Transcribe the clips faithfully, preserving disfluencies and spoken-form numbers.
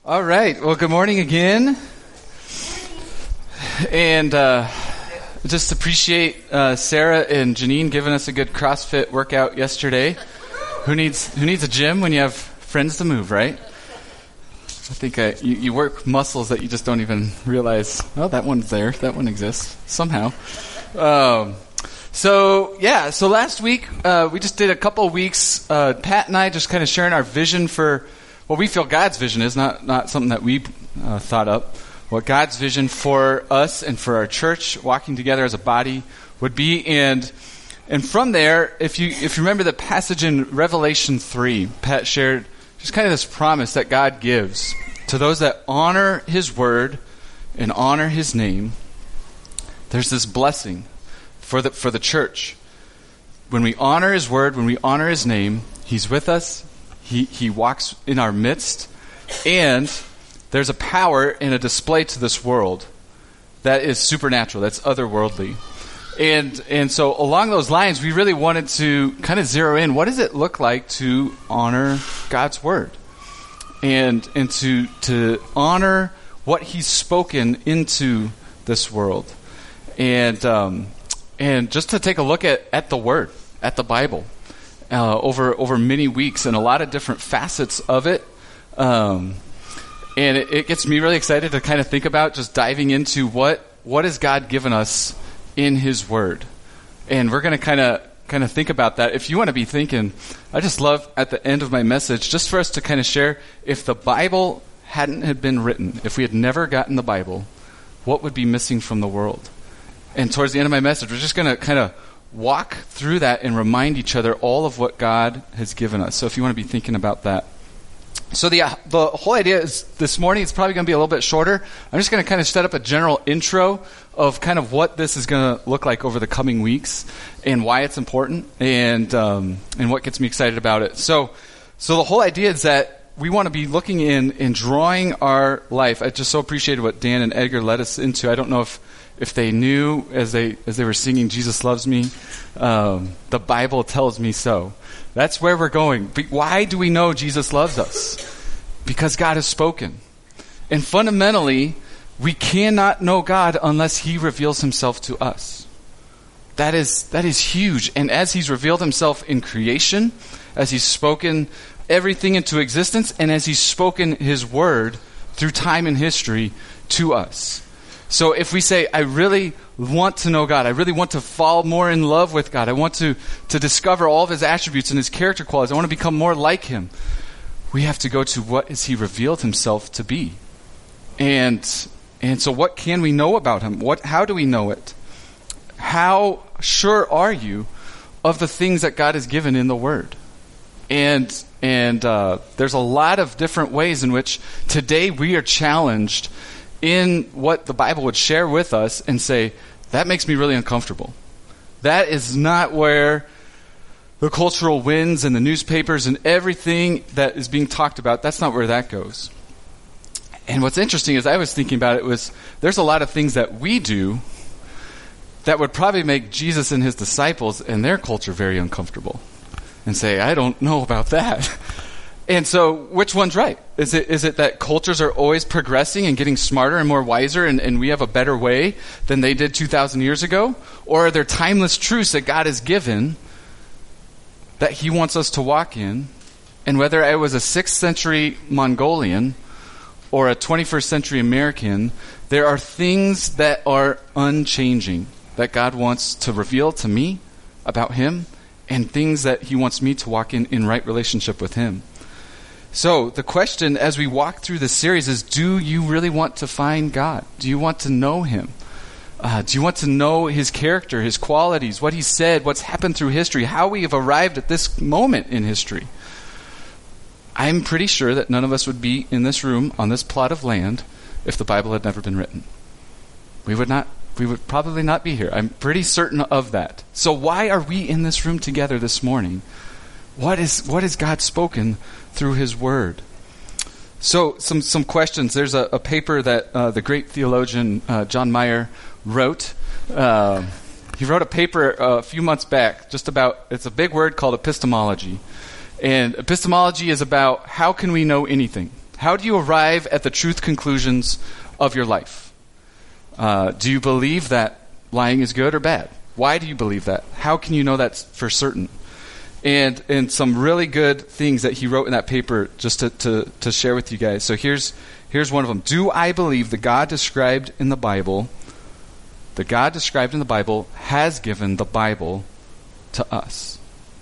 All right. Well, good morning again. And uh, just appreciate uh, Sarah and Janine giving us a good CrossFit workout yesterday. Who needs who needs a gym when you have friends to move, right? I think uh, you, you work muscles that you just don't even realize. Oh, that one's there. That one exists somehow. Um, so yeah. So last week uh, we just did a couple of weeks. Uh, Pat and I just kind of sharing our vision for what we feel God's vision is, not not something that we uh, thought up. What God's vision for us and for our church, walking together as a body, would be. And and from there, if you if you remember the passage in Revelation three, Pat shared just kind of this promise that God gives to those that honor His word and honor His name. There's this blessing for the for the church. When we honor His word, when we honor His name, He's with us. He he walks in our midst, and there's a power and a display to this world that is supernatural, that's otherworldly. And and so along those lines, we really wanted to kind of zero in, what does it look like to honor God's word? And and to to honor what He's spoken into this world. And um, and just to take a look at, at the word, at the Bible. Uh, over over many weeks and a lot of different facets of it. Um, and it, it gets me really excited to kind of think about just diving into what what has God given us in His Word. And we're going to kind of kind of think about that. If you want to be thinking, I just love at the end of my message just for us to kind of share, if the Bible hadn't had been written, if we had never gotten the Bible, what would be missing from the world? And towards the end of my message, we're just going to kind of walk through that and remind each other all of what God has given us. So if you want to be thinking about that. So the uh, the whole idea is this morning, it's probably going to be a little bit shorter. I'm just going to kind of set up a general intro of kind of what this is going to look like over the coming weeks and why it's important and um, and what gets me excited about it. So so the whole idea is that we want to be looking in and drawing our life. I just so appreciated what Dan and Edgar led us into. I don't know if If they knew as they as they were singing "Jesus Loves Me," um, the Bible tells me so. That's where we're going. But why do we know Jesus loves us? Because God has spoken. And fundamentally, we cannot know God unless He reveals Himself to us. That is that is huge. And as He's revealed Himself in creation, as He's spoken everything into existence, and as He's spoken His word through time and history to us. So if we say, I really want to know God, I really want to fall more in love with God, I want to, to discover all of His attributes and His character qualities, I want to become more like Him, we have to go to what has He revealed Himself to be. And and so what can we know about Him? What how do we know it? How sure are you of the things that God has given in the Word? And and uh, there's a lot of different ways in which today we are challenged in what the Bible would share with us and say, that makes me really uncomfortable. That is not where the cultural winds and the newspapers and everything that is being talked about, that's not where that goes. And what's interesting is I was thinking about it was, there's a lot of things that we do that would probably make Jesus and His disciples and their culture very uncomfortable. And say, I don't know about that. And so, which one's right? Is it is it that cultures are always progressing and getting smarter and more wiser, and, and we have a better way than they did two thousand years ago? Or are there timeless truths that God has given that He wants us to walk in? And whether I was a sixth century Mongolian or a twenty-first century American, there are things that are unchanging that God wants to reveal to me about Him, and things that He wants me to walk in in right relationship with Him. So the question as we walk through this series is, do you really want to find God? Do you want to know Him? Uh, do you want to know His character, His qualities, what He said, what's happened through history, how we have arrived at this moment in history? I'm pretty sure that none of us would be in this room on this plot of land if the Bible had never been written. We would not. We would probably not be here. I'm pretty certain of that. So why are we in this room together this morning? What is what has God spoken through His Word? So some some questions. There's a, a paper that uh, the great theologian uh, John Mayer wrote. Uh, he wrote a paper a few months back just about, it's a big word called epistemology. And epistemology is about how can we know anything? How do you arrive at the truth conclusions of your life? Uh, do you believe that lying is good or bad? Why do you believe that? How can you know that's for certain? And and some really good things that he wrote in that paper just to, to, to share with you guys. So here's here's one of them. Do I believe the God described in the Bible, the God described in the Bible has given the Bible to us?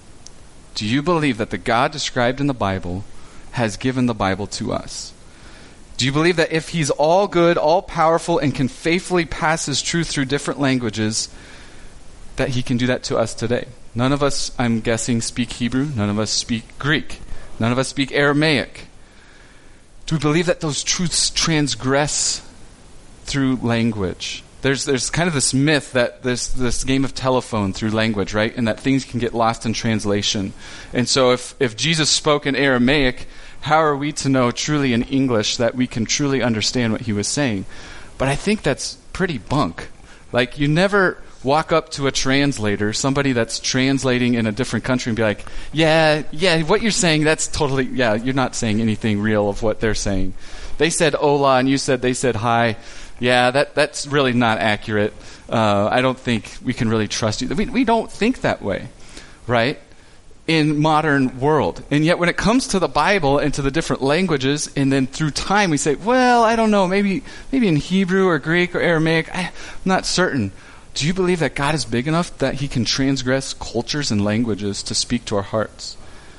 Do you believe that the God described in the Bible has given the Bible to us? Do you believe that if he's all good, all powerful, and can faithfully pass his truth through different languages, that he can do that to us today? None of us, I'm guessing, speak Hebrew. None of us speak Greek. None of us speak Aramaic. Do we believe that those truths transgress through language? There's there's kind of this myth that there's this game of telephone through language, right? And that things can get lost in translation. And so if, if Jesus spoke in Aramaic, how are we to know truly in English that we can truly understand what he was saying? But I think that's pretty bunk. Like, you never walk up to a translator, somebody that's translating in a different country, and be like, yeah, yeah, what you're saying, that's totally, yeah, you're not saying anything real of what they're saying. They said hola, and you said they said hi. Yeah, that that's really not accurate. Uh, I don't think we can really trust you. We, we don't think that way, right? In modern world. And yet when it comes to the Bible and to the different languages, and then through time we say, well, I don't know, maybe maybe in Hebrew or Greek or Aramaic, I, I'm not certain. Do you believe that God is big enough that he can transgress cultures and languages to speak to our hearts?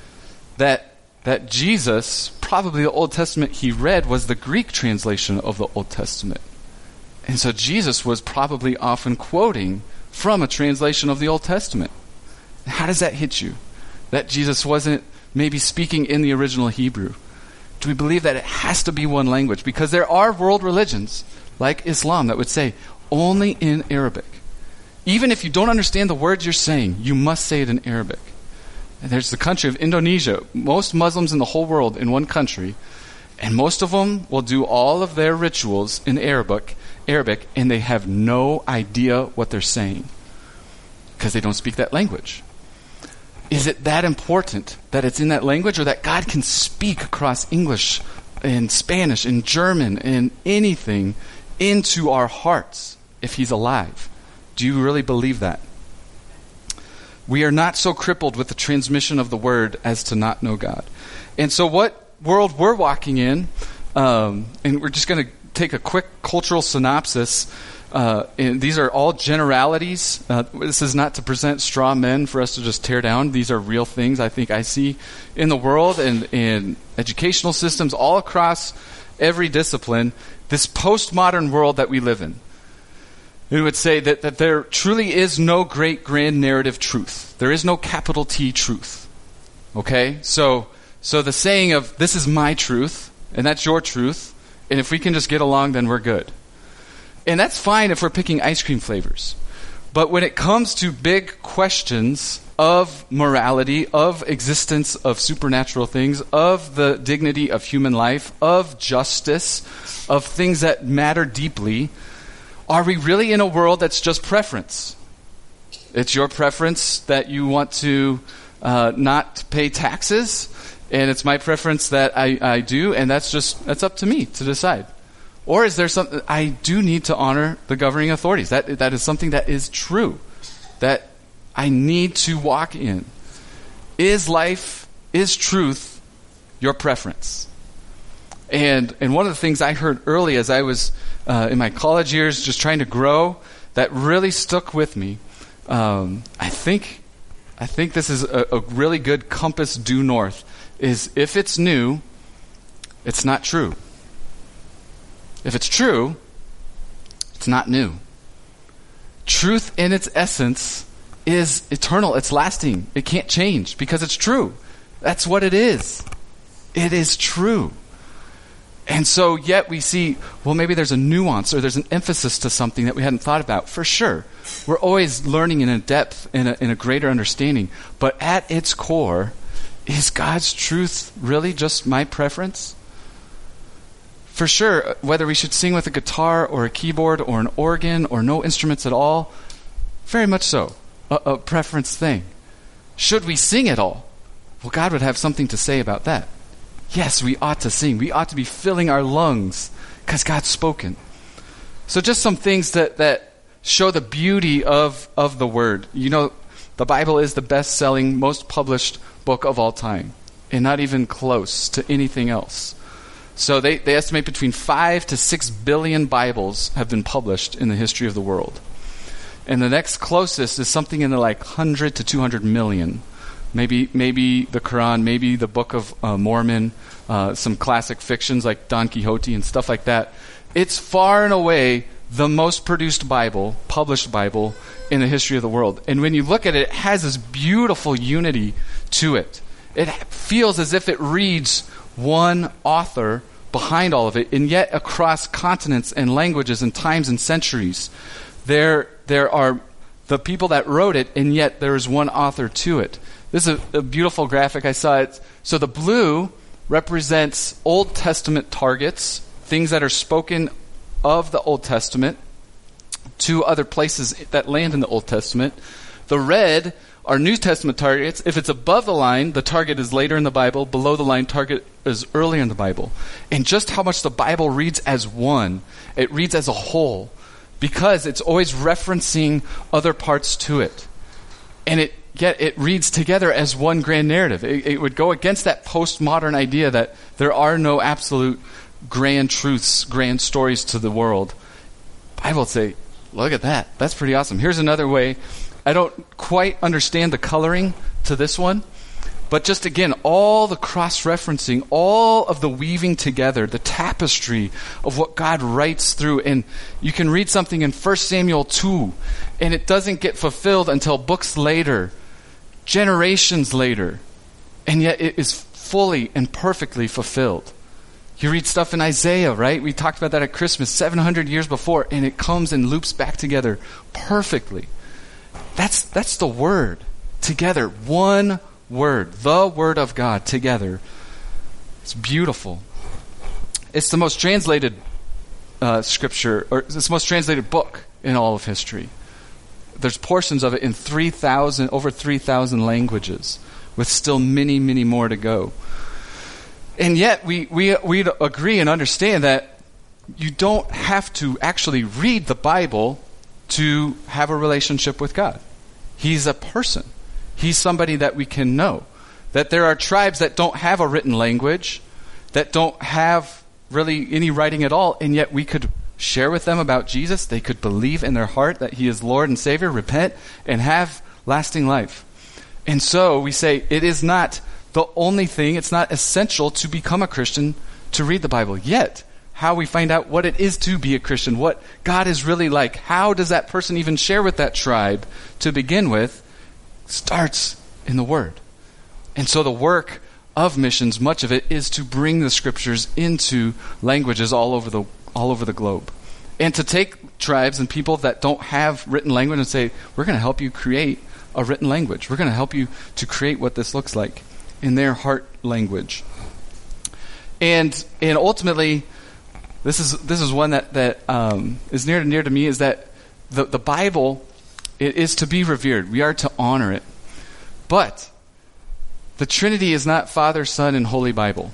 That that Jesus, probably the Old Testament he read was the Greek translation of the Old Testament. And so Jesus was probably often quoting from a translation of the Old Testament. How does that hit you? That Jesus wasn't maybe speaking in the original Hebrew? Do we believe that it has to be one language? Because there are world religions, like Islam, that would say only in Arabic. Even if you don't understand the words you're saying, you must say it in Arabic. And there's the country of Indonesia. Most Muslims in the whole world in one country, and most of them will do all of their rituals in Arabic, Arabic, and they have no idea what they're saying because they don't speak that language. Is it that important that it's in that language, or that God can speak across English and Spanish and German and anything into our hearts if he's alive? Do you really believe that? We are not so crippled with the transmission of the word as to not know God. And so what world we're walking in, um, and we're just going to take a quick cultural synopsis. Uh, and these are all generalities. Uh, this is not to present straw men for us to just tear down. These are real things I think I see in the world and in educational systems all across every discipline. This postmodern world that we live in. It would say that, that there truly is no great grand narrative truth. There is no capital T truth. Okay? So, so the saying of, this is my truth, and that's your truth, and if we can just get along, then we're good. And that's fine if we're picking ice cream flavors. But when it comes to big questions of morality, of existence of supernatural things, of the dignity of human life, of justice, of things that matter deeply, are we really in a world that's just preference? It's your preference that you want to uh, not pay taxes, and it's my preference that I, I do, and that's just that's up to me to decide. Or is there something I do need to honor the governing authorities? That that is something that is true, that I need to walk in. Is life, is truth your preference? And and one of the things I heard early as I was uh, in my college years, just trying to grow, that really stuck with me. Um, I think I think this is a, a really good compass due north. Is if it's new, it's not true. If it's true, it's not new. Truth in its essence is eternal. It's lasting. It can't change because it's true. That's what it is. It is true. And so yet we see, well, maybe there's a nuance or there's an emphasis to something that we hadn't thought about. For sure. We're always learning in a depth, in a, in a greater understanding. But at its core, is God's truth really just my preference? For sure, whether we should sing with a guitar or a keyboard or an organ or no instruments at all, very much so, a, a preference thing. Should we sing at all? Well, God would have something to say about that. yes, we ought to sing. We ought to be filling our lungs because God's spoken. So just some things that, that show the beauty of, of the Word. You know, the Bible is the best-selling, most published book of all time, and not even close to anything else. So they, they estimate between five to six billion Bibles have been published in the history of the world. And the next closest is something in the like one hundred to two hundred million. Maybe maybe the Quran, maybe the Book of uh, Mormon, uh, some classic fictions like Don Quixote and stuff like that. It's far and away the most produced Bible, published Bible, in the history of the world. And when you look at it, it has this beautiful unity to it. It feels as if it reads one author behind all of it, and yet across continents and languages and times and centuries, there there are the people that wrote it, and yet there is one author to it. This is a, a beautiful graphic. I saw it. So the blue represents Old Testament targets, things that are spoken of the Old Testament to other places that land in the Old Testament. The red are New Testament targets. If it's above the line, the target is later in the Bible. Below the line, target is earlier in the Bible. And just how much the Bible reads as one. It reads as a whole because it's always referencing other parts to it. And it yet it reads together as one grand narrative. It, it would go against that postmodern idea that there are no absolute grand truths, grand stories to the world. The Bible would say, look at that. That's pretty awesome. Here's another way. I don't quite understand the coloring to this one, but just again, all the cross-referencing, all of the weaving together, the tapestry of what God writes through. And you can read something in First Samuel two, and it doesn't get fulfilled until books later, generations later, and yet it is fully and perfectly fulfilled. You read stuff in Isaiah, right? We talked about that at Christmas, seven hundred years before, and it comes and loops back together perfectly. That's that's the Word together. One Word. The Word of God together. It's beautiful. It's the most translated uh, scripture, or it's the most translated book in all of history. There's portions of it in three thousand, over three thousand languages, with still many, many more to go. And yet, we, we, we agree and understand that you don't have to actually read the Bible to have a relationship with God. He's a person. He's somebody that we can know. That there are tribes that don't have a written language, that don't have really any writing at all, and yet we could share with them about Jesus. They could believe in their heart that He is Lord and Savior, repent, and have lasting life. And so we say it is not the only thing, it's not essential to become a Christian to read the Bible. Yet, how we find out what it is to be a Christian, what God is really like, how does that person even share with that tribe to begin with, starts in the Word. And so the work of missions, much of it, is to bring the Scriptures into languages all over the all over the globe. And to take tribes and people that don't have written language and say, we're going to help you create a written language. We're going to help you to create what this looks like in their heart language. And and ultimately, this is this is one that, that um, is near and dear to me, is that the, the Bible, it is to be revered. We are to honor it. But the Trinity is not Father, Son, and Holy Bible.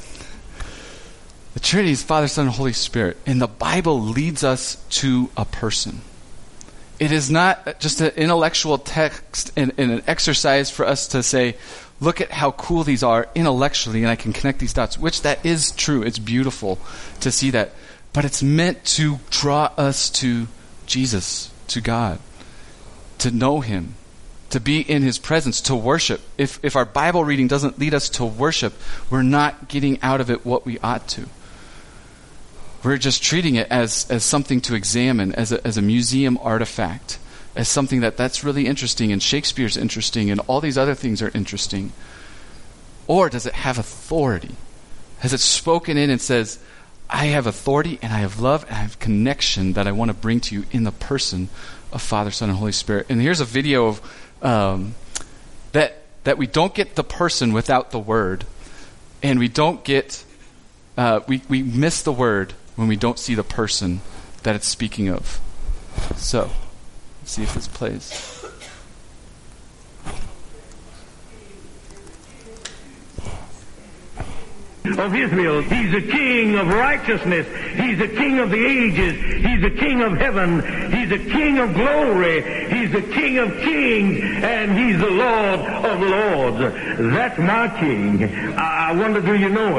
The Trinity is Father, Son, and Holy Spirit. And the Bible leads us to a person. It is not just an intellectual text and, and an exercise for us to say, look at how cool these are intellectually, and I can connect these dots, which that is true. It's beautiful to see that. But it's meant to draw us to Jesus, to God, to know Him, to be in His presence, to worship. If if our Bible reading doesn't lead us to worship, we're not getting out of it what we ought to. We're just treating it as, as something to examine, as a, as a museum artifact, as something that that's really interesting, and Shakespeare's interesting, and all these other things are interesting. Or does it have authority? Has it spoken in and says, I have authority, and I have love, and I have connection that I want to bring to you in the person of Father, Son, and Holy Spirit. And here's a video of um, that that we don't get the person without the Word, and we don't get uh, we we miss the Word when we don't see the person that it's speaking of. So, let's see if this plays. of Israel. He's the King of righteousness. He's the King of the ages. He's the King of heaven. He's the King of glory. He's the King of kings. And He's the Lord of lords. That's my King. I wonder, do you know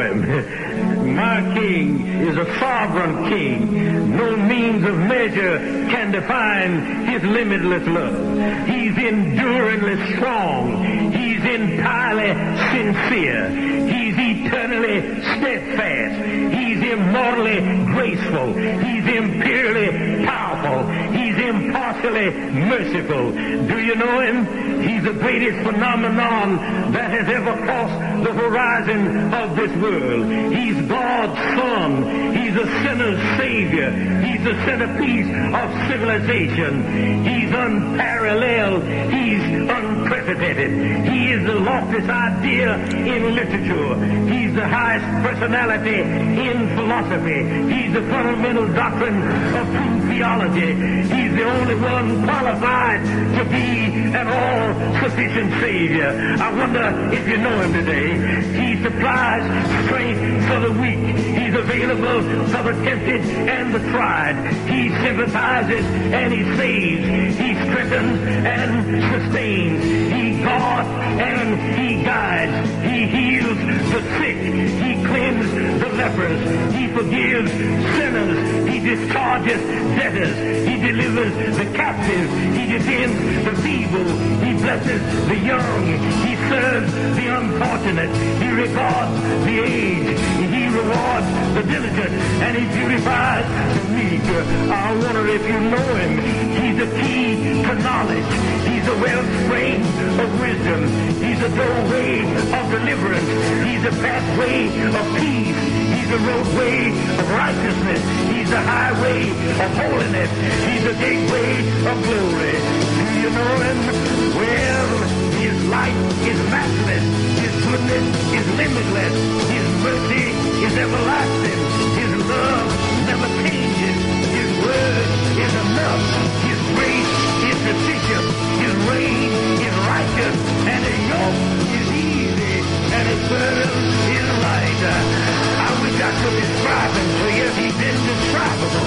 Him? My King is a sovereign King. No means of measure can define His limitless love. He's enduringly strong. He's entirely sincere. He's eternally steadfast. He's immortally graceful. He's imperially powerful. He's impartially merciful. Do you know Him? He's the greatest phenomenon that has ever crossed the horizon of this world. He's God's Son. He's a sinner's Savior. He's the centerpiece of civilization. He's unparalleled. He's unprecedented. He is the loftiest idea in literature. He's the highest personality in philosophy. He's the fundamental doctrine of true theology. He's the only one qualified to be an all-sufficient Savior. I wonder if you know Him today. He supplies strength for the weak. He's available for the tempted and the tried. He sympathizes and He saves. He strengthens and sustains. He guards and He guides. He heals the sick. He cleanses the lepers. He forgives sinners. He discharges debtors. He delivers the captives. He defends the feeble. He blesses the young. He serves the unfortunate. He regards the aged. He rewards the diligent. And He beautifies the meek. I wonder if you know Him. He's the key to knowledge. He's the wellspring of wisdom. He's the doorway of deliverance. He's the pathway of peace. He's the roadway of righteousness. He's the highway of holiness. He's the gateway of glory. Do you know Him? Well, His light is matchless. His goodness is limitless. His mercy is everlasting. His love never changes. His word is enough. His grace is sufficient. His reign is righteous. And His yoke is easy. And His burden is light. I wish I could describe Him to you. He's indescribable.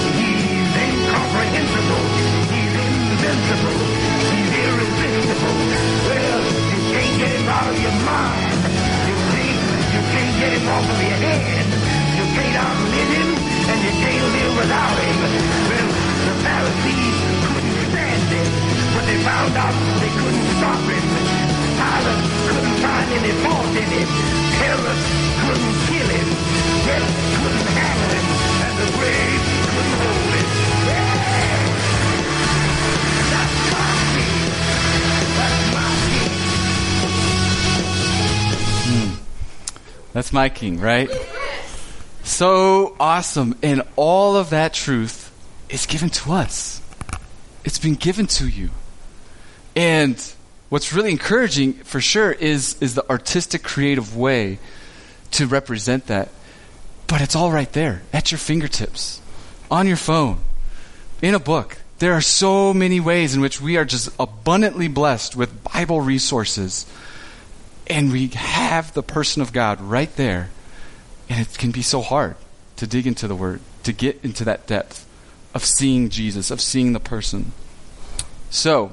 He's incomprehensible. He's invincible. He's irresistible. Well, you can't get Him out of your mind. You can't, you can't get Him off of your head. You can't outlive Him, and you can't live without Him. Well, the Pharisees couldn't stand Him, but they found out they couldn't stop Him. Pilate couldn't find any fault in Him. Herod couldn't kill Him. Death couldn't handle Him, and the grave couldn't hold Him. Yeah! That's my King. That's my King. Hmm. That's my King, right? So awesome. And all of that truth is given to us. It's been given to you. And what's really encouraging, for sure, is, is the artistic, creative way to represent that. But it's all right there, at your fingertips, on your phone, in a book. There are so many ways in which we are just abundantly blessed with Bible resources. And we have the person of God right there. And it can be so hard to dig into the Word, to get into that depth of seeing Jesus, of seeing the person. So,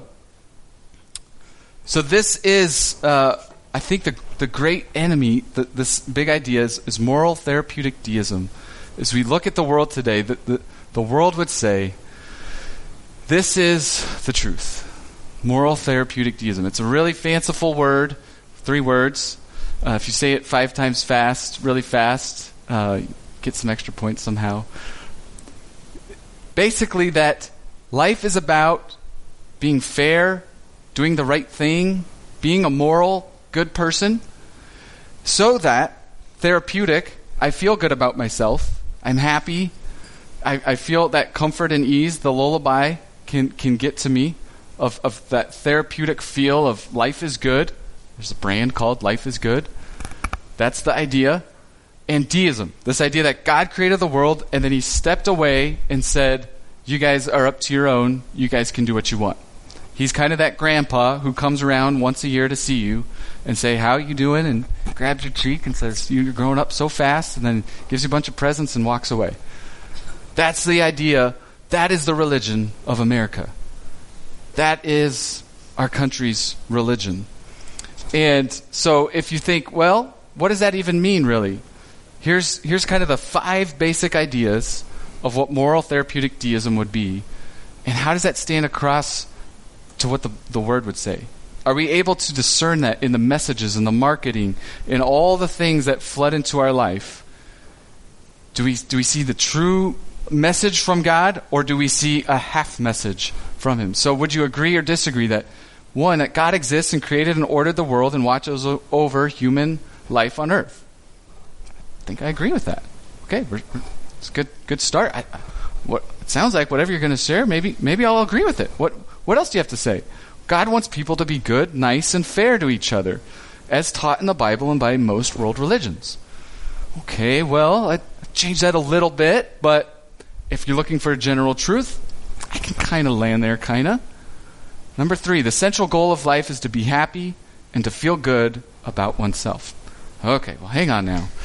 so this is, uh, I think, the the great enemy, the, this big idea is, is moral therapeutic deism. As we look at the world today, the, the, the world would say, this is the truth. Moral therapeutic deism. It's a really fanciful word, three words. Uh, if you say it five times fast, really fast, uh, get some extra points somehow. Basically that life is about being fair, doing the right thing, being a moral, good person, so that therapeutic, I feel good about myself, I'm happy, I, I feel that comfort and ease, the lullaby can, can get to me of, of that therapeutic feel of life is good. There's a brand called Life is Good. That's the idea. And deism, this idea that God created the world and then He stepped away and said, you guys are up to your own, you guys can do what you want. He's kind of that grandpa who comes around once a year to see you and say, how you doing? And grabs your cheek and says, you're growing up so fast, and then gives you a bunch of presents and walks away. That's the idea. That is the religion of America. That is our country's religion. And so if you think, well, what does that even mean, really? Here's, here's kind of the five basic ideas of what moral therapeutic deism would be. And how does that stand across to what the, the word would say? Are we able to discern that in the messages and the marketing and all the things that flood into our life? Do we do we see the true message from God, or do we see a half message from him? So would you agree or disagree that, one, that God exists and created and ordered the world and watches over human life on earth? I think I agree with that. Okay, we're, we're, it's a good good start. I, what it sounds like whatever you're going to share, maybe maybe I'll agree with it. What what else do you have to say? God wants people to be good, nice, and fair to each other, as taught in the Bible and by most world religions. Okay, well, I changed that a little bit, but if you're looking for a general truth, I can kind of land there, kind of. Number three, the central goal of life is to be happy and to feel good about oneself. Okay, well, hang on now.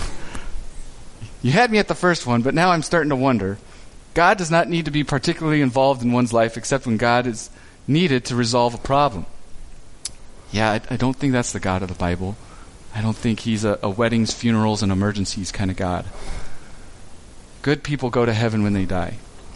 You had me at the first one, but now I'm starting to wonder. God does not need to be particularly involved in one's life except when God is needed to resolve a problem. Yeah, I, I don't think that's the God of the Bible. I don't think he's a, a weddings, funerals, and emergencies kind of God. Good people go to heaven when they die.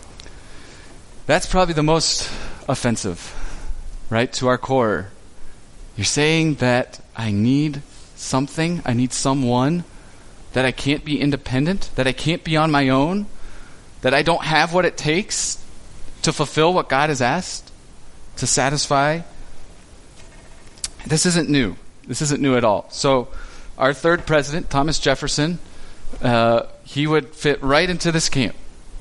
That's probably the most offensive, right, to our core. You're saying that I need something, I need someone, that I can't be independent, that I can't be on my own, that I don't have what it takes to fulfill what God has asked, to satisfy. This isn't new. This isn't new at all. So our third president, Thomas Jefferson, uh, he would fit right into this camp.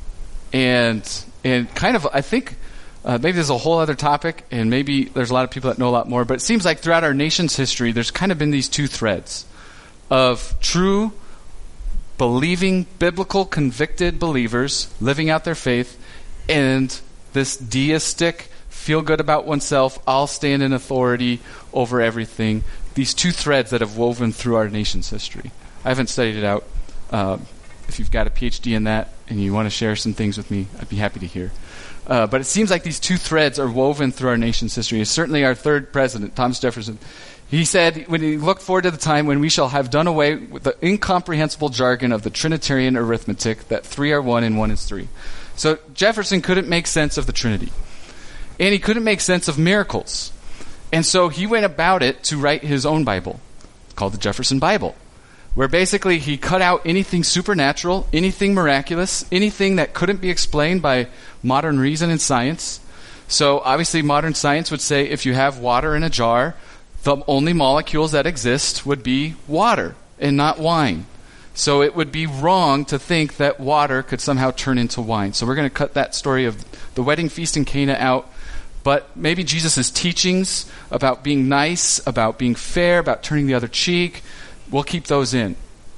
And and kind of, I think, uh, maybe there's a whole other topic, and maybe there's a lot of people that know a lot more, but it seems like throughout our nation's history, there's kind of been these two threads of true, believing, biblical, convicted believers living out their faith, and this deistic, feel good about oneself, I'll stand in authority over everything. These two threads that have woven through our nation's history. I haven't studied it out. Uh, if you've got a P H D in that and you want to share some things with me, I'd be happy to hear. Uh, but it seems like these two threads are woven through our nation's history. It's certainly our third president, Thomas Jefferson. He said, when he looked forward to the time when we shall have done away with the incomprehensible jargon of the Trinitarian arithmetic that three are one and one is three. So Jefferson couldn't make sense of the Trinity. And he couldn't make sense of miracles. And so he went about it to write his own Bible, called the Jefferson Bible, where basically he cut out anything supernatural, anything miraculous, anything that couldn't be explained by modern reason and science. So obviously modern science would say if you have water in a jar, the only molecules that exist would be water and not wine. So it would be wrong to think that water could somehow turn into wine. So we're going to cut that story of the wedding feast in Cana out. But maybe Jesus' teachings about being nice, about being fair, about turning the other cheek, we'll keep those in.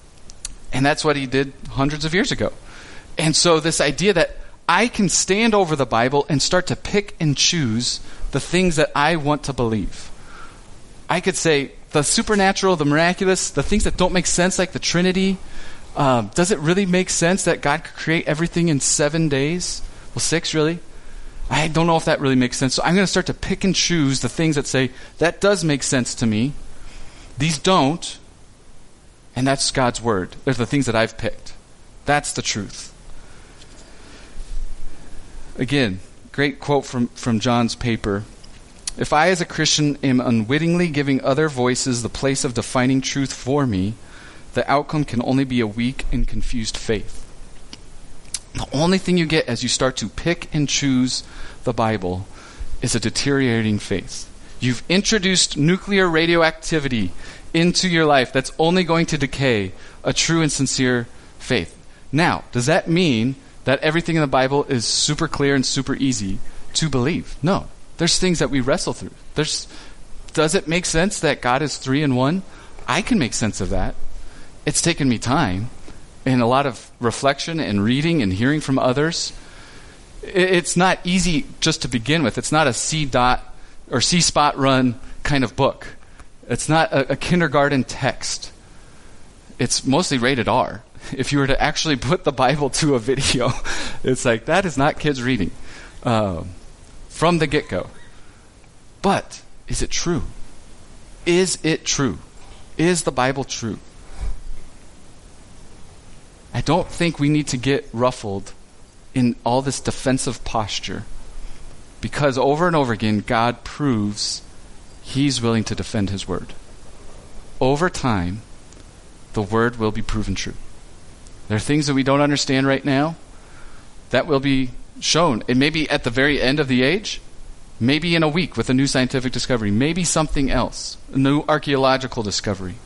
And that's what he did hundreds of years ago. And so this idea that I can stand over the Bible and start to pick and choose the things that I want to believe. I could say the supernatural, the miraculous, the things that don't make sense, like the Trinity. Um, does it really make sense that God could create everything in seven days? Well, six, really? I don't know if that really makes sense. So I'm going to start to pick and choose the things that say, that does make sense to me. These don't. And that's God's word. They're the things that I've picked. That's the truth. Again, great quote from, from John's paper. If I as a Christian am unwittingly giving other voices the place of defining truth for me, the outcome can only be a weak and confused faith. The only thing you get as you start to pick and choose the Bible is a deteriorating faith. You've introduced nuclear radioactivity into your life that's only going to decay a true and sincere faith. Now, does that mean that everything in the Bible is super clear and super easy to believe? No. There's things that we wrestle through. There's, does it make sense that God is three in one? I can make sense of that. It's taken me time and a lot of reflection and reading and hearing from others. It's not easy just to begin with. It's not a C dot or C spot run kind of book. It's not a, a kindergarten text. It's mostly rated R. If you were to actually put the Bible to a video, it's like, that is not kids reading um, from the get-go. But is it true? Is it true? Is the Bible true? I don't think we need to get ruffled in all this defensive posture, because over and over again, God proves he's willing to defend his word. Over time, the word will be proven true. There are things that we don't understand right now that will be shown. It may be at the very end of the age, maybe in a week with a new scientific discovery, maybe something else, a new archaeological discovery.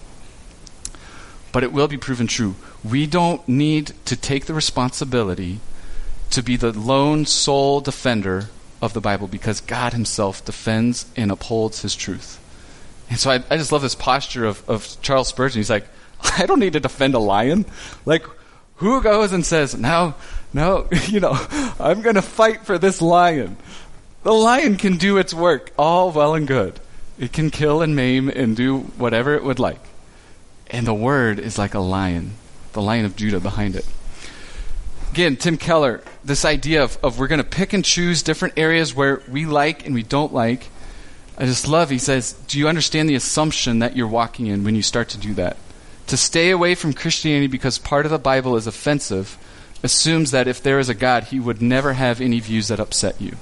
But it will be proven true. We don't need to take the responsibility to be the lone sole defender of the Bible, because God himself defends and upholds his truth. And so I, I just love this posture of, of Charles Spurgeon. He's like, I don't need to defend a lion. Like, who goes and says, no, no, you know, I'm going to fight for this lion? The lion can do its work all well and good. It can kill and maim and do whatever it would like. And the word is like a lion, the Lion of Judah behind it. Again, Tim Keller, this idea of, of we're going to pick and choose different areas where we like and we don't like. I just love, he says, do you understand the assumption that you're walking in when you start to do that? To stay away from Christianity because part of the Bible is offensive assumes that if there is a God, he would never have any views that upset you.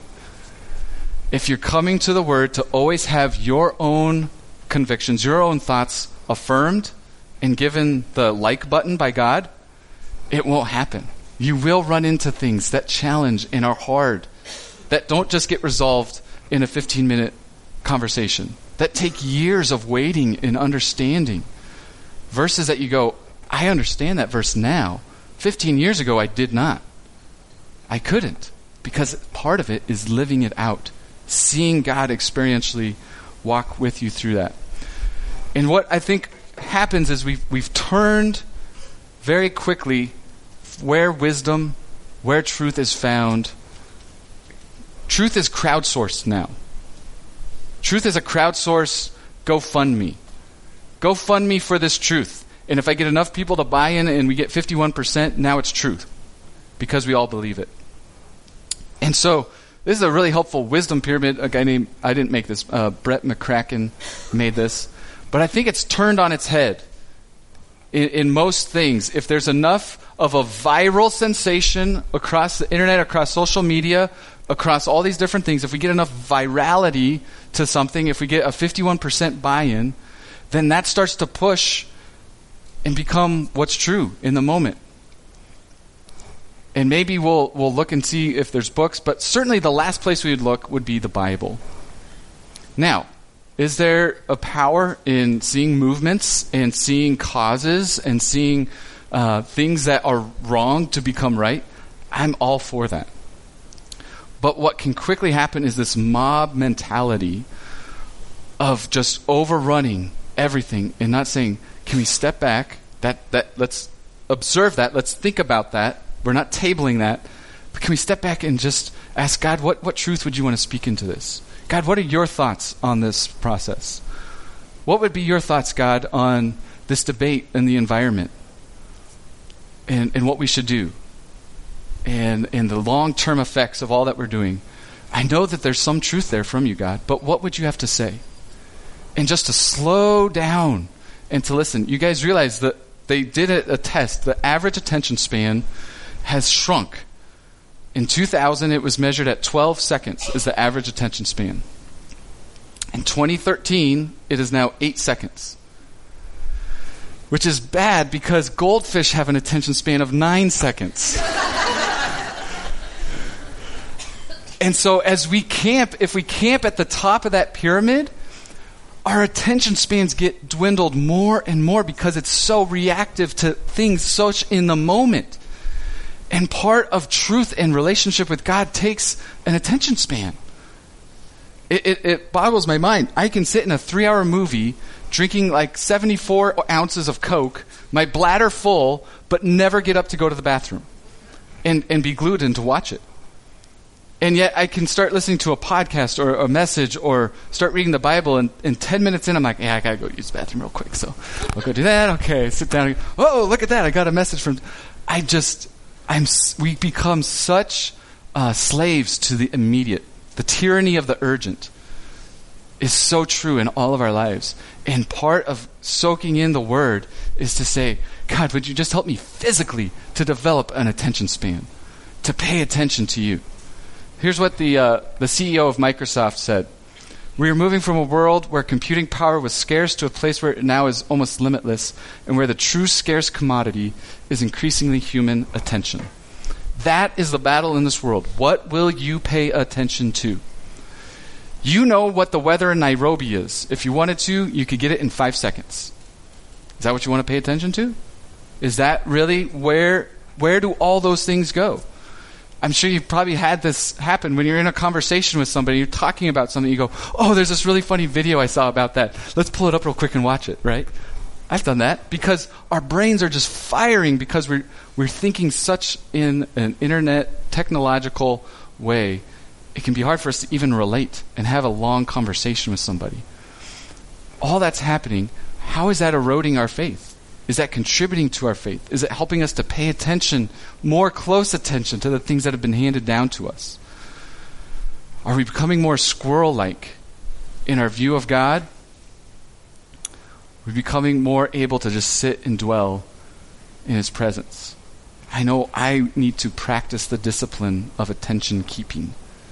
If you're coming to the Word to always have your own convictions, your own thoughts affirmed and given the like button by God, it won't happen. You will run into things that challenge and are hard, that don't just get resolved in a fifteen-minute conversation, that take years of waiting and understanding. Verses that you go, I understand that verse now. fifteen years ago, I did not. I couldn't, because part of it is living it out, seeing God experientially walk with you through that. And what I think happens is we've, we've turned very quickly where wisdom, where truth is found. Truth is crowdsourced now. Truth is a crowdsourced GoFundMe. GoFundMe for this truth. And if I get enough people to buy in and we get fifty-one percent, now it's truth. Because we all believe it. And so, this is a really helpful wisdom pyramid. A guy named, I didn't make this, uh, Brett McCracken made this. But I think it's turned on its head. In, in most things, if there's enough of a viral sensation across the internet, across social media, across all these different things, if we get enough virality to something, if we get a fifty-one percent buy-in, then that starts to push and become what's true in the moment. And maybe we'll we'll look and see if there's books, but certainly the last place we would look would be the Bible. Now, is there a power in seeing movements and seeing causes and seeing uh, things that are wrong to become right? I'm all for that. But what can quickly happen is this mob mentality of just overrunning everything and not saying, can we step back? That that let's observe that. Let's think about that. We're not tabling that. But can we step back and just ask God, what, what truth would you want to speak into this? God, what are your thoughts on this process? What would be your thoughts, God, on this debate in the environment? And, and what we should do? And, and the long-term effects of all that we're doing. I know that there's some truth there from you, God, but what would you have to say? And just to slow down and to listen. You guys realize that they did a, a test. The average attention span has shrunk. In two thousand, it was measured at twelve seconds is the average attention span. In twenty thirteen, it is now eight seconds. Which is bad because goldfish have an attention span of nine seconds. And so as we camp, if we camp at the top of that pyramid, our attention spans get dwindled more and more because it's so reactive to things such in the moment. And part of truth and relationship with God takes an attention span. It, it, it boggles my mind. I can sit in a three-hour movie drinking like seventy-four ounces of Coke, my bladder full, but never get up to go to the bathroom and, and be glued in to watch it. And yet I can start listening to a podcast or a message or start reading the Bible, and, and ten minutes in, I'm like, yeah, I got to go use the bathroom real quick. So I'll go do that. Okay, sit down. And, oh, look at that. I got a message from... I just... I'm. We become such uh, slaves to the immediate. The tyranny of the urgent is so true in all of our lives. And part of soaking in the Word is to say, God, would you just help me physically to develop an attention span, to pay attention to you? Here's what the uh, the C E O of Microsoft said. We are moving from a world where computing power was scarce to a place where it now is almost limitless, and where the true scarce commodity is increasingly human attention. That is the battle in this world. What will you pay attention to? You know what the weather in Nairobi is. If you wanted to, you could get it in five seconds. Is that what you want to pay attention to? Is that really where where do all those things go? I'm sure you've probably had this happen when you're in a conversation with somebody, you're talking about something, you go, oh, there's this really funny video I saw about that. Let's pull it up real quick and watch it, right? I've done that because our brains are just firing because we're, we're thinking such in an internet technological way. It can be hard for us to even relate and have a long conversation with somebody. All that's happening, how is that eroding our faith? Is that contributing to our faith? Is it helping us to pay attention, more close attention to the things that have been handed down to us? Are we becoming more squirrel-like in our view of God? Are we becoming more able to just sit and dwell in His presence? I know I need to practice the discipline of attention keeping.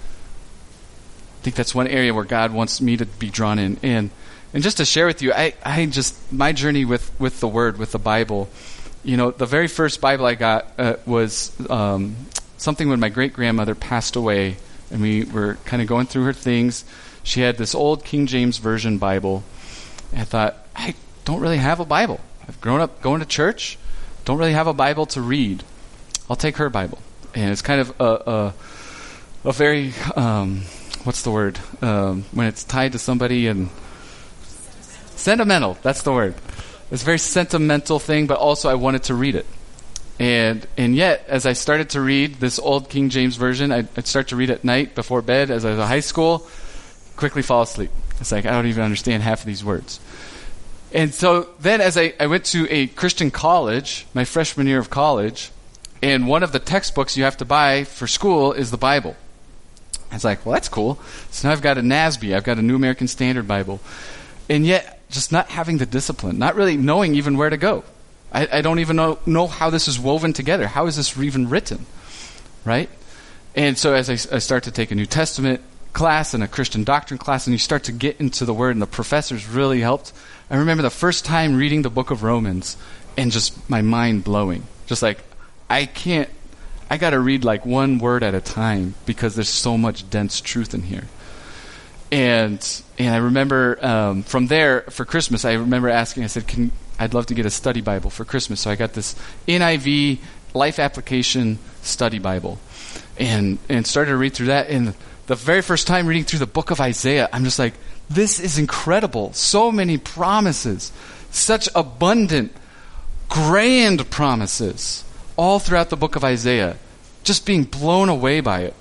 I think that's one area where God wants me to be drawn in. And And just to share with you, I, I just, my journey with, with the Word, with the Bible, you know, the very first Bible I got uh, was um, something when my great-grandmother passed away, and we were kind of going through her things. She had this old King James Version Bible, and I thought, I don't really have a Bible. I've grown up going to church, don't really have a Bible to read. I'll take her Bible. And it's kind of a, a, a very, um, what's the word, um, when it's tied to somebody and... Sentimental, that's the word. It's a very sentimental thing, but also I wanted to read it. And and yet, as I started to read this old King James Version, I'd, I'd start to read at night before bed as I was in high school, quickly fall asleep. It's like, I don't even understand half of these words. And so then as I, I went to a Christian college, my freshman year of college, and one of the textbooks you have to buy for school is the Bible. I was like, well, that's cool. So now I've got a N A S B, I've got a New American Standard Bible. And yet, just not having the discipline, not really knowing even where to go. I, I don't even know, know how this is woven together. How is this even written? Right? And so as I, I start to take a New Testament class and a Christian doctrine class, and you start to get into the Word, and the professors really helped. I remember the first time reading the book of Romans, and just my mind blowing. Just like, I can't, I got to read like one word at a time because there's so much dense truth in here. And and I remember um, from there, for Christmas, I remember asking, I said, "Can I'd love to get a study Bible for Christmas." So I got this N I V Life Application Study Bible, and and started to read through that. And the very first time reading through the book of Isaiah, I'm just like, this is incredible. So many promises, such abundant, grand promises, all throughout the book of Isaiah. Just being blown away by it.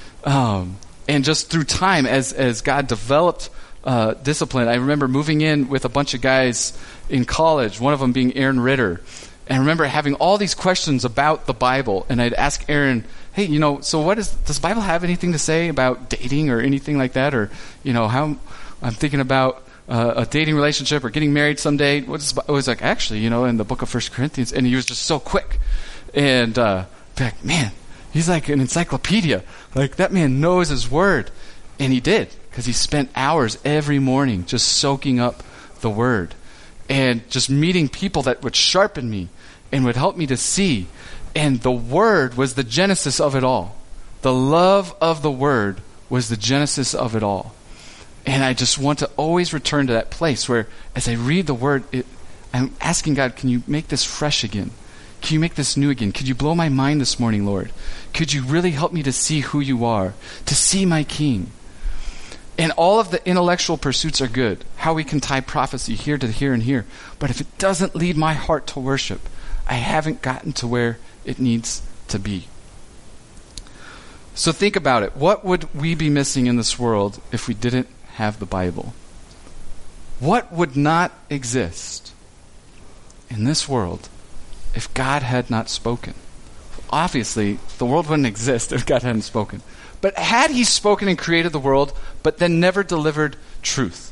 Um And just through time, as as God developed uh, discipline, I remember moving in with a bunch of guys in college, one of them being Aaron Ritter. And I remember having all these questions about the Bible. And I'd ask Aaron, hey, you know, so what is, does the Bible have anything to say about dating or anything like that? Or, you know, how I'm thinking about uh, a dating relationship or getting married someday. What's, I was like, actually, you know, in the book of First Corinthians. And he was just so quick. And, uh, like, man. He's like an encyclopedia. Like, that man knows his word. And he did, because he spent hours every morning just soaking up the word. And just meeting people that would sharpen me and would help me to see. And the word was the genesis of it all. The love of the word was the genesis of it all. And I just want to always return to that place where, as I read the word, it, I'm asking God, can you make this fresh again? Can you make this new again? Could you blow my mind this morning, Lord? Could you really help me to see who you are, to see my King? And all of the intellectual pursuits are good, how we can tie prophecy here to here and here. But if it doesn't lead my heart to worship, I haven't gotten to where it needs to be. So think about it. What would we be missing in this world if we didn't have the Bible? What would not exist in this world if God had not spoken? Obviously, the world wouldn't exist if God hadn't spoken. But had he spoken and created the world, but then never delivered truth,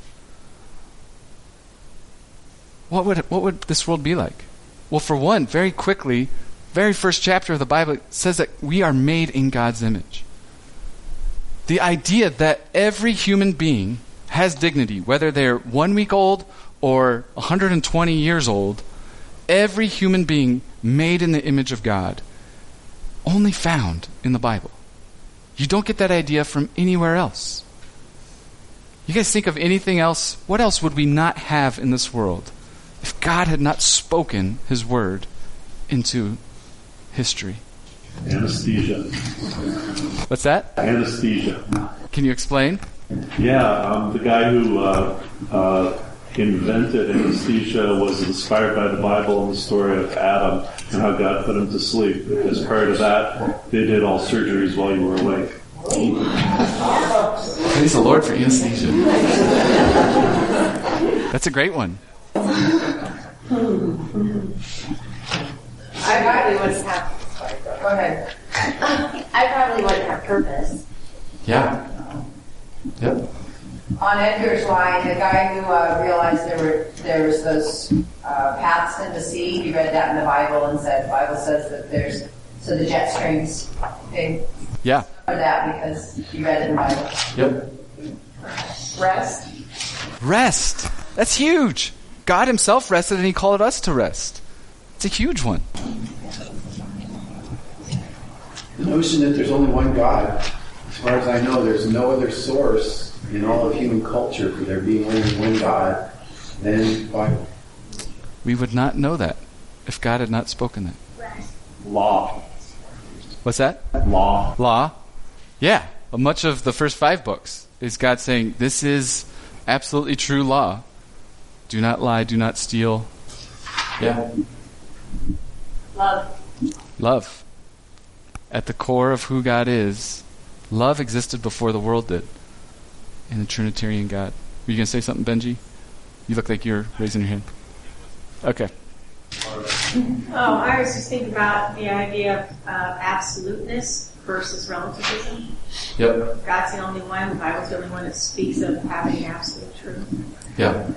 what would what would this world be like? Well, for one, very quickly, very first chapter of the Bible says that we are made in God's image. The idea that every human being has dignity, whether they're one week old or one hundred twenty years old, every human being made in the image of God, only found in the Bible. You don't get that idea from anywhere else. You guys think of anything else? What else would we not have in this world if God had not spoken his word into history? Anesthesia. What's that? Anesthesia. Can you explain? Yeah, um, the guy who uh, uh, invented anesthesia was inspired by the Bible and the story of Adam and how God put him to sleep. As part of that, they did all surgeries while you were awake. Praise the Lord for anesthesia. That's a great one. I probably wouldn't have. Sorry, go ahead. I probably wouldn't have purpose. Yeah. Yep. On Edgar's line, the guy who uh, realized there were there was those uh, paths in the sea, he read that in the Bible and said the Bible says that there's so the jet streams. Okay. Yeah. For that because he read it in the Bible. Yep. Rest. Rest. That's huge. God himself rested and he called us to rest. It's a huge one. The notion that there's only one God, as far as I know, there's no other source in all of human culture for there being only one God than the Bible. We would not know that if God had not spoken that. Law. What's that? Law. Law. Yeah. Well, much of the first five books is God saying, this is absolutely true law. Do not lie, do not steal. Yeah. Love. Love. At the core of who God is, love existed before the world did in the Trinitarian God. Were you going to say something, Benji? You look like you're raising your hand. Okay. Oh, I was just thinking about the idea of uh, absoluteness versus relativism. Yep. God's the only one. The Bible's the only one that speaks of having absolute truth. Yeah.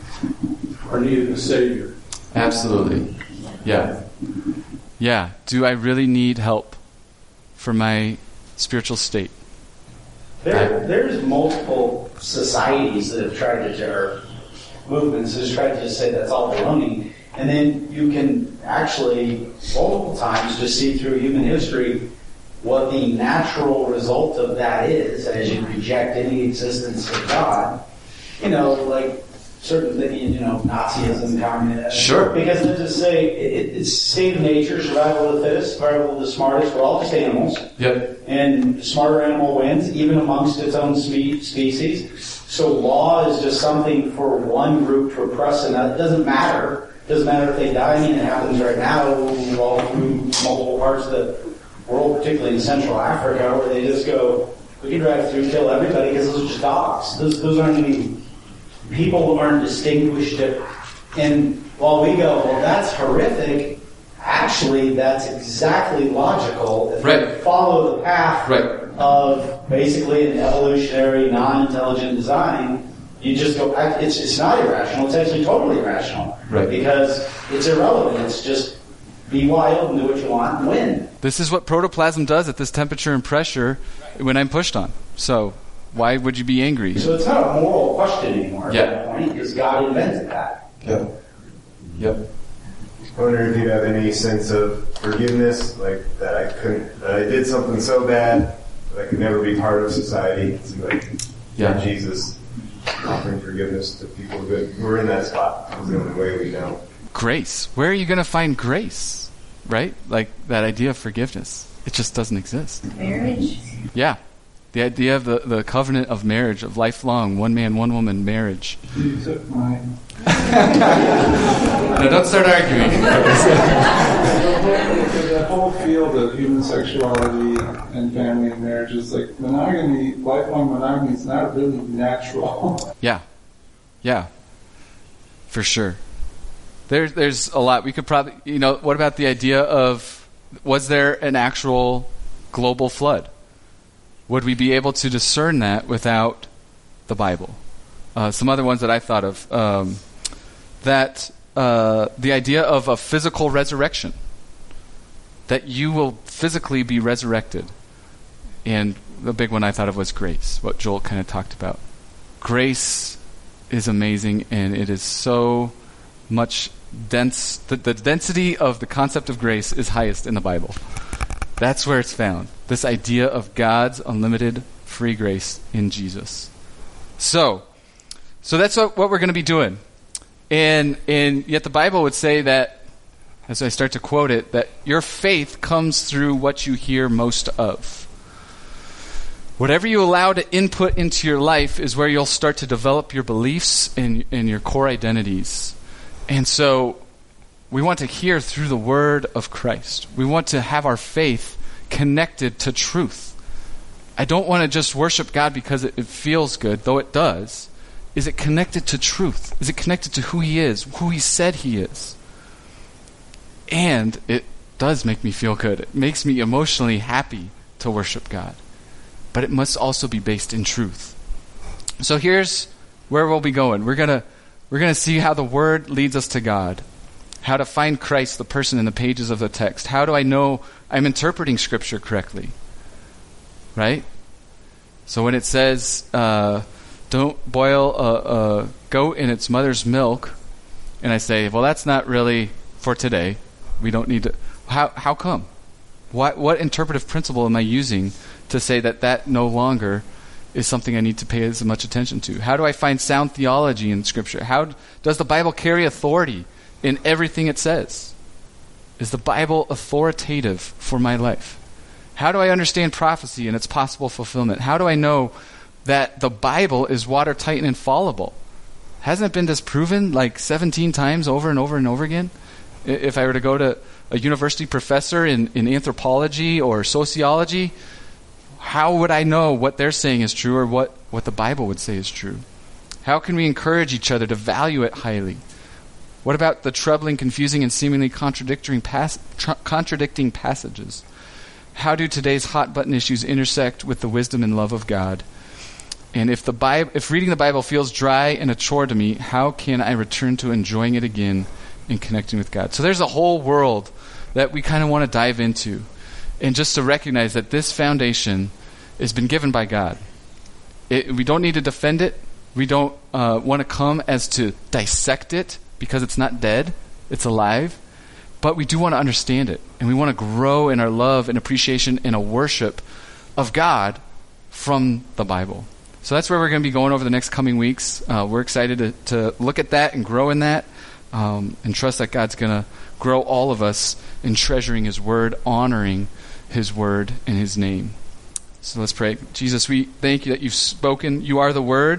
Or needed a Savior. Absolutely. Yeah. Yeah. Do I really need help for my spiritual state? There, there's multiple societies that have tried to, or movements that have tried to just say that's all baloney. And then you can actually, multiple times, just see through human history what the natural result of that is as you reject any existence of God. You know, like certain things, you know, Nazism, communism. Sure. Because let's just say it, it's state of nature, survival of the fittest, survival of the smartest. We're all just animals. Yep. And the smarter animal wins, even amongst its own spe- species. So law is just something for one group to oppress another. It doesn't matter. It doesn't matter if they die. I mean, it happens right now all through multiple parts of the world, particularly in Central Africa, where they just go, we can drive through, kill everybody, because those are just dogs. Those, those aren't any people who aren't distinguished. And while we go, well, that's horrific, actually, that's exactly logical. If right. you follow the path right. of basically an evolutionary, non-intelligent design, you just go, it's it's not irrational, it's actually totally irrational. Right. Because it's irrelevant. It's just be wild and do what you want and win. This is what protoplasm does at this temperature and pressure when I'm pushed on. So why would you be angry? So it's not a moral question anymore Yeah. at that point, because God invented that. Yep. Yep. I wonder if you have any sense of forgiveness, like that I couldn't, that I did something so bad that I could never be part of society. It's like Yeah. Jesus offering forgiveness to people who who are in that spot. It's the only way we know. Grace. Where are you going to find grace? Right? Like that idea of forgiveness. It just doesn't exist. Marriage. Yeah. The idea of the, the covenant of marriage, of lifelong, one man, one woman marriage. You took mine. No, don't start arguing. whole field of human sexuality and family and marriage is like monogamy, lifelong monogamy is not really natural. Yeah. Yeah. For sure. There's there's a lot. We could probably, you know, what about the idea of, was there an actual global flood? Would we be able to discern that without the Bible? Uh, some other ones that I thought of. Um, that uh, the idea of a physical resurrection. That you will physically be resurrected. And the big one I thought of was grace, what Joel kind of talked about. Grace is amazing, and it is so much dense. The, the density of the concept of grace is highest in the Bible. That's where it's found. This idea of God's unlimited free grace in Jesus. So, so that's what, what we're going to be doing. And, and yet the Bible would say that, as I start to quote it, that your faith comes through what you hear most of. Whatever you allow to input into your life is where you'll start to develop your beliefs and, and your core identities. And so we want to hear through the word of Christ. We want to have our faith connected to truth. I don't want to just worship God because it, it feels good, though it does. Is it connected to truth? Is it connected to who he is, who he said he is? And it does make me feel good. It makes me emotionally happy to worship God. But it must also be based in truth. So here's where we'll be going. We're gonna we're gonna see how the Word leads us to God, how to find Christ, the person in the pages of the text. How do I know I'm interpreting Scripture correctly? Right? So when it says, uh, "Don't boil a, a goat in its mother's milk," and I say, "Well, that's not really for today. We don't need to." How how come? What what interpretive principle am I using to say that that no longer is something I need to pay as much attention to? How do I find sound theology in Scripture? How does the Bible carry authority in everything it says? Is the Bible authoritative for my life? How do I understand prophecy and its possible fulfillment? How do I know that the Bible is watertight and infallible? Hasn't it been disproven like seventeen times over and over and over again? If I were to go to a university professor in, in anthropology or sociology, how would I know what they're saying is true or what, what the Bible would say is true? How can we encourage each other to value it highly? What about the troubling, confusing, and seemingly contradicting, pas- tra- contradicting passages? How do today's hot-button issues intersect with the wisdom and love of God? And if the Bible, if reading the Bible feels dry and a chore to me, how can I return to enjoying it again and connecting with God? So there's a whole world that we kind of want to dive into. And just to recognize that this foundation has been given by God. It, we don't need to defend it. We don't uh, want to come as to dissect it because it's not dead. It's alive. But we do want to understand it. And we want to grow in our love and appreciation and a worship of God from the Bible. So that's where we're going to be going over the next coming weeks. Uh, we're excited to, to look at that and grow in that. Um, and trust that God's going to grow all of us in treasuring his word, honoring his word and his name. So let's pray. Jesus, we thank you that you've spoken. You are the word,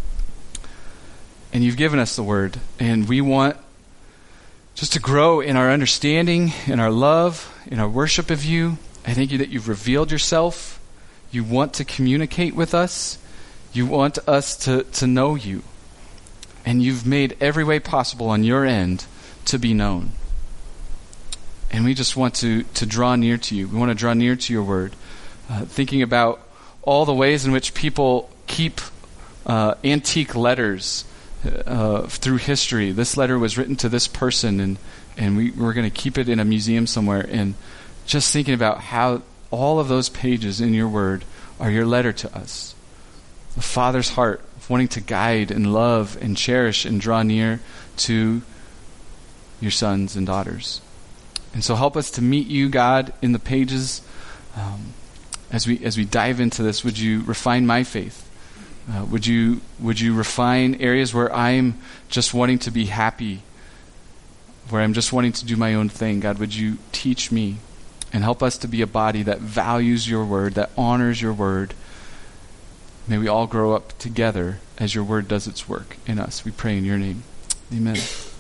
and you've given us the word. And we want just to grow in our understanding, in our love, in our worship of you. I thank you that you've revealed yourself. You want to communicate with us. You want us to, to know you. And you've made every way possible on your end to be known. And we just want to, to draw near to you. We want to draw near to your word. Uh, thinking about all the ways in which people keep uh, antique letters uh, through history. This letter was written to this person, and, and we, we're going to keep it in a museum somewhere. And just thinking about how all of those pages in your word are your letter to us. The Father's heart, wanting to guide and love and cherish and draw near to your sons and daughters. And so help us to meet you, God, in the pages. Um, as we as we dive into this, would you refine my faith? Uh, would you would you refine areas where I'm just wanting to be happy, where I'm just wanting to do my own thing? God, would you teach me and help us to be a body that values your word, that honors your word. May we all grow up together as your word does its work in us. We pray in your name. Amen.